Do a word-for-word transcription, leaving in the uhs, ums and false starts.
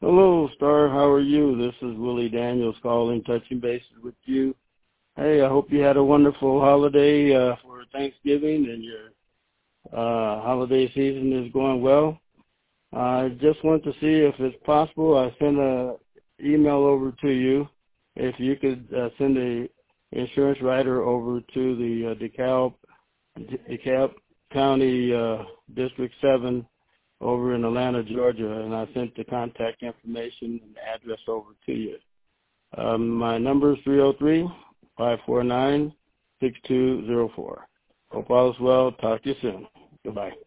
Hello, Star. How are you? This is Willie Daniels calling, touching bases with you. Hey, I hope you had a wonderful holiday uh, for Thanksgiving and your uh, holiday season is going well. I just want to see if it's possible. I sent an email over to you. If you could uh, send a insurance writer over to the uh, DeKalb, DeKalb County uh, District seven over in Atlanta, Georgia, and I sent the contact information and address over to you. Um, my number is three oh three, five four nine, six two oh four. Hope all is well. Talk to you soon. Goodbye.